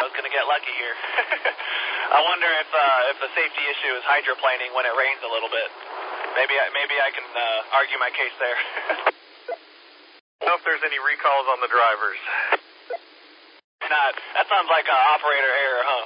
was going to get lucky here. I wonder if the safety issue is hydroplaning when it rains a little bit. Maybe I can argue my case there. I don't know if there's any recalls on the drivers. Not. That sounds like an operator error, huh?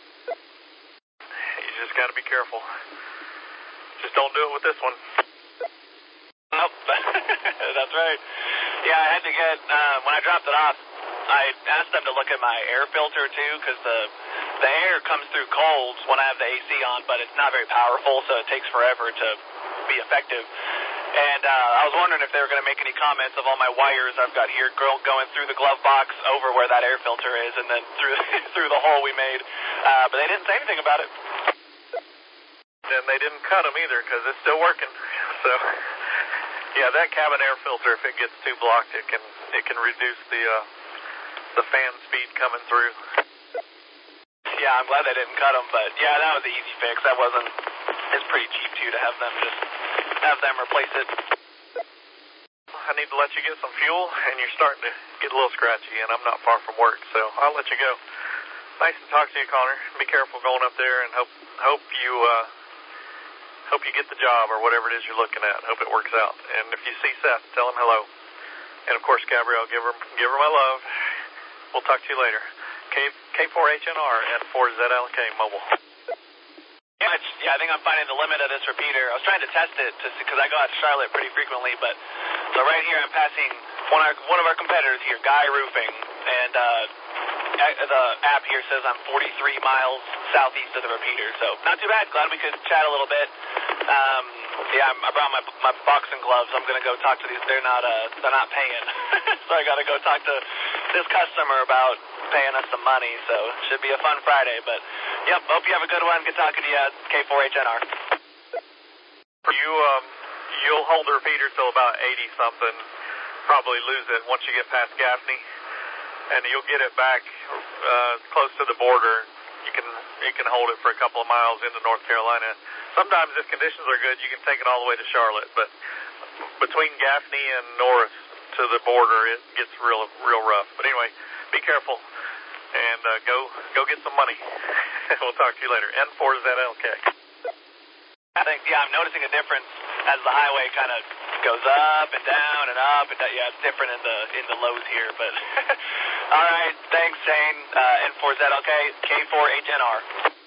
You just got to be careful. Just don't do it with this one. Nope. That's right. Yeah, I had to get, when I dropped it off, I asked them to look at my air filter too, because the air comes through cold when I have the AC on, but it's not very powerful, so it takes forever to be effective. And I was wondering if they were going to make any comments of all my wires I've got here going through the glove box over where that air filter is, and then through through the hole we made. But they didn't say anything about it. And they didn't cut them either, because it's still working. So, yeah, that cabin air filter, if it gets too blocked, it can reduce the fan speed coming through. Yeah, I'm glad they didn't cut them, but yeah, that was an easy fix. That wasn't. It's pretty cheap too to have them replace it. I need to let you get some fuel, and you're starting to get a little scratchy, and I'm not far from work, so I'll let you go. Nice to talk to you, Connor. Be careful going up there, and hope you get the job or whatever it is you're looking at. Hope it works out. And if you see Seth, tell him hello. And of course, Gabrielle, give her my love. We'll talk to you later. K4HNR and 4ZLK Mobile. Yeah, I think I'm finding the limit of this repeater. I was trying to test it because I go out to Charlotte pretty frequently, but so right here I'm passing one of our competitors here, Guy Roofing, and the app here says I'm 43 miles southeast of the repeater, so not too bad. Glad we could chat a little bit. Yeah, I brought my boxing gloves. I'm gonna go talk to these. They're not paying, so I gotta go talk to this customer about paying us some money. So should be a fun Friday. But yep, hope you have a good one. Good talking to you, K4HNR. You'll hold the repeater till about 80 something. Probably lose it once you get past Gaffney, and you'll get it back close to the border. You can hold it for a couple of miles into North Carolina. Sometimes, if conditions are good, you can take it all the way to Charlotte. But between Gaffney and north to the border, it gets real rough. But anyway, be careful and go get some money. We'll talk to you later. N4ZLK. I think I'm noticing a difference as the highway kind of goes up and down and up and down. Yeah, it's different in the lows here. But all right, thanks, Shane. N4ZLK, K4HNR.